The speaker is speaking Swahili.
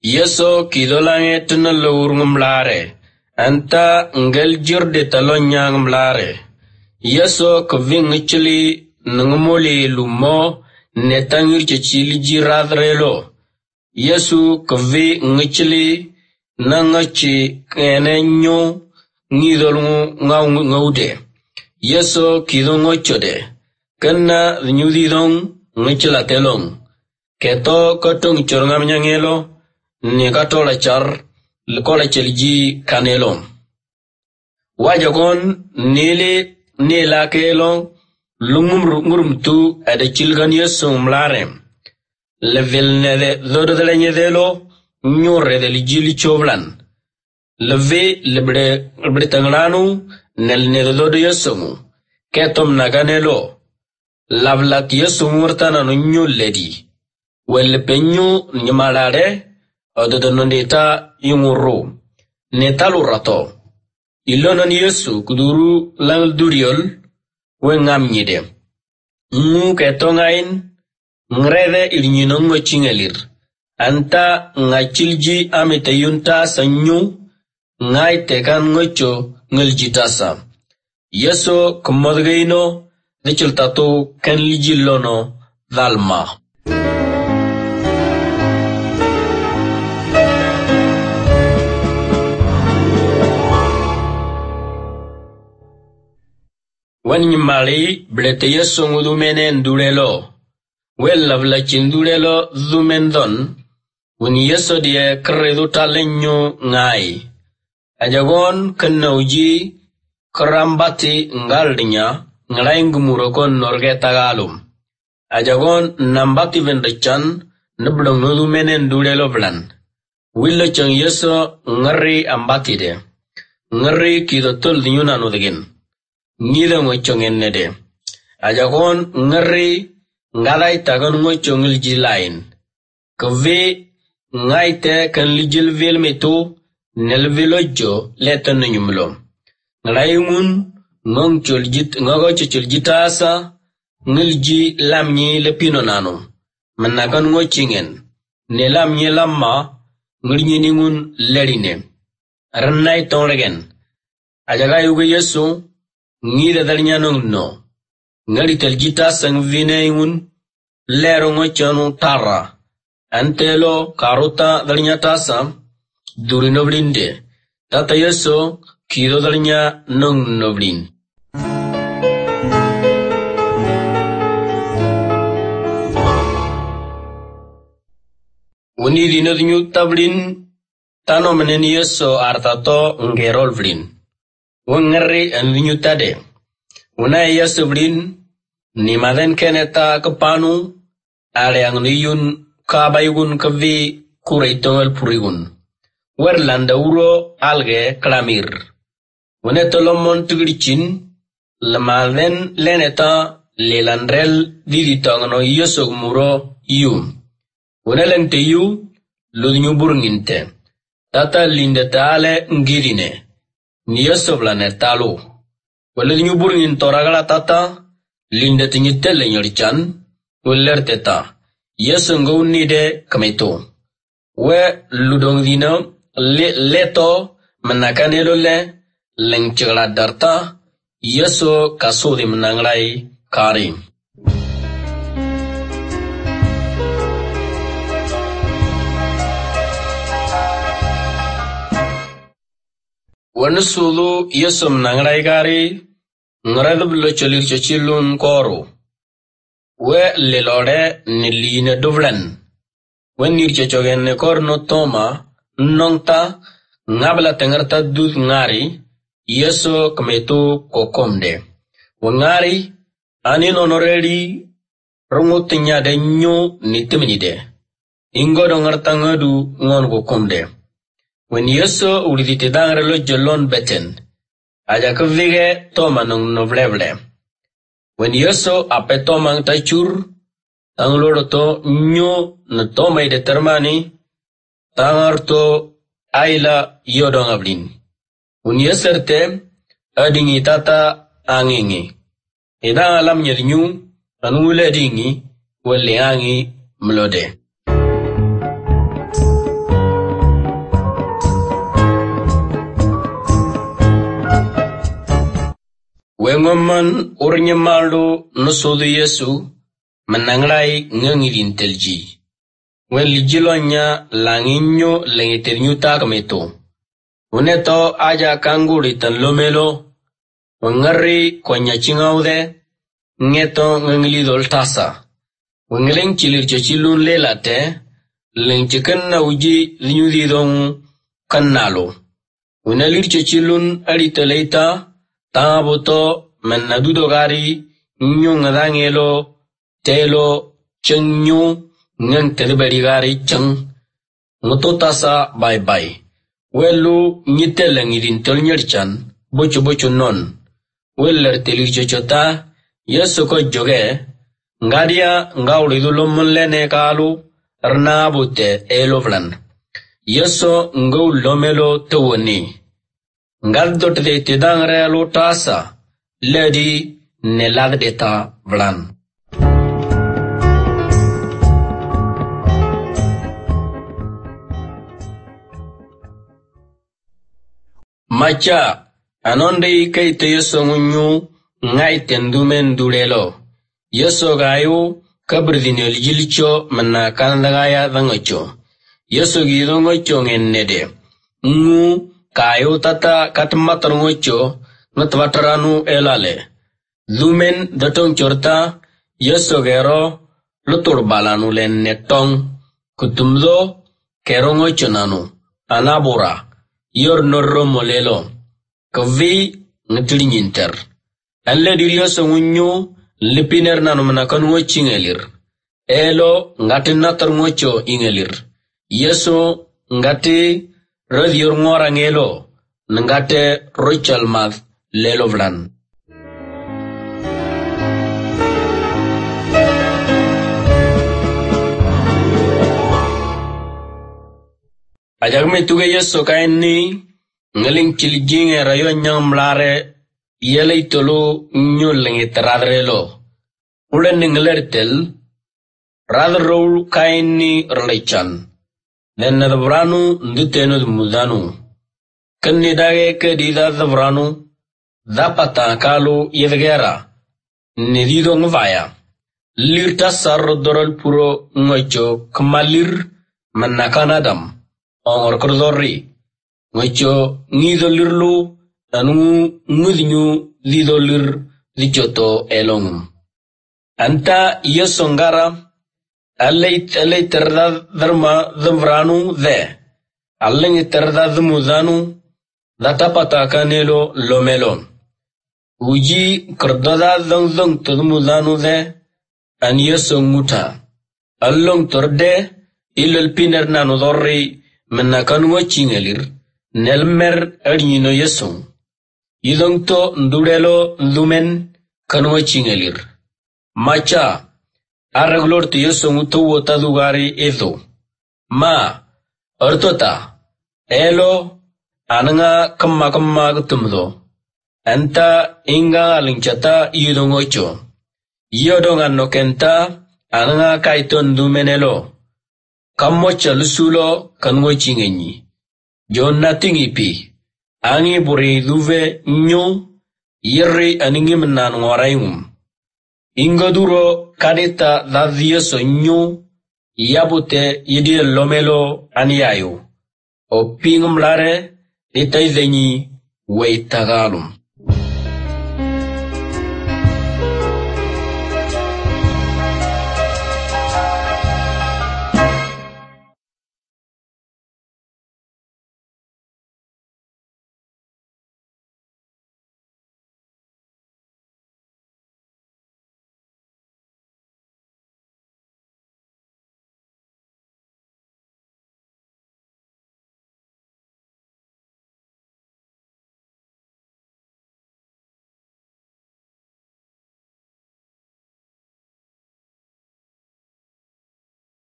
Yeso kidolange tunalo ngumlare. Anta ngel jirde talonya ngumlare. Yeso kving chili ngumoli lumo netangir chili jiradrelo. Yesu kvi ngchili nangachi kenenyo ngidolngu ngaude. Yeso kidongo chode. Kana nyudidong ngchila telong. Keto kotong chorngam nyangelo ni katola char kola chelji kanelo. Wajagon nila kelo lungumrumtu ada chilgan Yeso mlarem. Level nede zodo de lenyedelo nyore de lijili chovlan. Leve lebre tanglanu nel nede zodo Yesomu. Ketom naganelo. Lavlat Yesomu wartana no nyoledi. Welle penyu nyamalare ododono neta yunguru. Neta lurato. Ilonon Yesu kuduru lang duriol wengam nyide. Ketongain ngrede ilnyinongo chingelir. Anta ngachilji ametayunta sanyu ngai tekan ngocho ngeljitasa. Yeso kumodgeino dechiltato kanlijilono dhalma. Wanyimali blete Yeso ngudumene ndurelo. Wella chindurelo zumendon, wuni Yeso die kredu talenyo ngai. Ajagon kenauji kerambati ngaldinya, ngalaingumuro kon norge tagalum. Ajagon nambati vendechan, neblong nudumene ndurelo vlan. Willa chang Yeso ngari ambatide. Ngari kidotol dinyuna nudegin. Nida ngochongen nede. Ajagon ngari ngalai tagan ngocho ngiljilain. Kve ngaite kan lijil velmeto nel velojo letan nyumlo. Ngalai ngun ngogocho choljitasa ngilji lamnyi lepino nano. Managan ngochingen. Ne lamnyi lamma ngilnyini ngun lerine. Rannai tonregen. Ajaga yuga Yesu ngida dalnyanong no. Ngari teljita sang vinayun lero ngochanu tara. Antelo karuta dalinyatasa duri noblinde. Tata Yeso kido dalinya nong noblin. Uni dino dinyu tablin tano menen Yeso artato ngerol vlin. Wangari an dinyu tade. Una Yeso vlin ni maden keneta kepanu ale ang niyun kabaygun kavi kuraitongal purigun. Werlanda uro alge klamir. Uneto lomon tigirichin lemaden leneta lelandrel diditangano Yeso muro yu. Unelente yu ludnyu burnginte. Tata lindeta ale ngirine. Ni Yeso vlanetalo. Waludnyu burngin toragala tata linda tinyitele nyarichan, ulerteta, Yeso ngaunide kameto. We ludong dino, leto, menakanelo le, lengchagla darta, Yeso kasodi menanglai kari. Wanusulu Yeso menanglai kari, ngaradublo cholir chachilun koro. We lelore niline duvlan. We nirchachogen ne korno toma, nongta, ngabla tengarta dud ngari, Yeso kametu kokomde. We ngari, anin onoredi, rungutinya de nyu nitimnide. Ingodo ngartangadu ngon kokomde. When Yeso ulidite dangrelo jolon beten. Aja kevige toma nung novleble. When Yeso ape toma tachur, tang loro to nyo na toma ide termani, tangar to aila yodong ablin. Un Yeserte, adingi tata angingi. Idang alam nyerinyu, anule dingi, wale angi mlode. Wengoman urnyamaldo nusudu Yesu menangrai ngangilin telji. Wen lijilonya langinyo lengiternyu takmeto. Uneto aja kanguri tan lomelo. Wengari konya chingaude. Ngeto ngangilidol tasa. Wengeleng chilir chachilun lelate. Leng chicken na uji linyudidong kannalo. Unalir chachilun ariteleita. Tabuto menadudo gari. Nyung ngangelo. Telo chenyu. Ngang tedibari gari cheng. Ngoto tasa bye bye. Welu nyiteleng idin tolnyerchan. Bocho non. Weller telir chochota. Yeso ko joge. Ngadia ngaulidu lomulene kalu. Rnabute elovlan. Yeso ngau lomelo tewoni. Ngaldot de tidangre lo tasa. Ledi nelagdeta vlan. Macha, anonde kay te Yeso ngunyu, ngay tendumen durelo. Yeso gayo, kabrdinel jilcho, mana kandagaya dangocho. Yeso gido ngocho ngennede. Ngu, kayo tata katmatar ngocho, ngatwataranu elale. Dumen datong chorta, Yeso gero, lutur balanu len netong. Kutumdo, kero ngocho nanu, anabura. Yor norro molelo. Kavi ngitili nyinter. Alle diri Yeso ngunyu lipiner nanu manakan ngochi ngelir. Elo ngati natar ngocho ingelir. Yeso ngati radhior ngora ngelo. Ngate rochal math lelo vlan. Ajagme tuge Yeso kainni ngaling chiljinge rayo nyam lare yelay tolo nyolenge teradrelo. Ulen nglertel radrol kainni rlechan. Den nadabranu nduteno mudanu. Kanni dage kedida dabranu dapata kalu yedgera nidido ngvaya. Lirta sarro dorol puro ngocho kamalir manakanadam. Ongor kordorri. Ngocho ngido lirlu anu ngudinyu lido lir lijoto elongum. Anta Yeso ngara alay terda dharma dhamranu dhe. Alay terda dhmudanu dhatapata kanelo lomelo. Uji kordada dhang tudmudanu dhe an Yeso nguta. Allong torde ilal piner nanu dorri menakan wachingelir. Nelmer adnyino Yeso. Idongto ndurelo ndumen kanwa chingelir. Macha araglor ti Yeso nguto wota dugari edo. Ma ortota elo ananga kamma gutumdo. Anta inga alinchata idongocho. Yodonga nokenta ananga kaiton dumenelo. Kamocha lusulo kanwa chingenyi. Jonna tingipi. Angi buri duve nyo. Yeri aningi menan ngorayum. Ingoduro kadita dadhi Yeso nyo. Yabute yidi lomelo aniyayo. O pingum lare itaydhenyi weitagalum.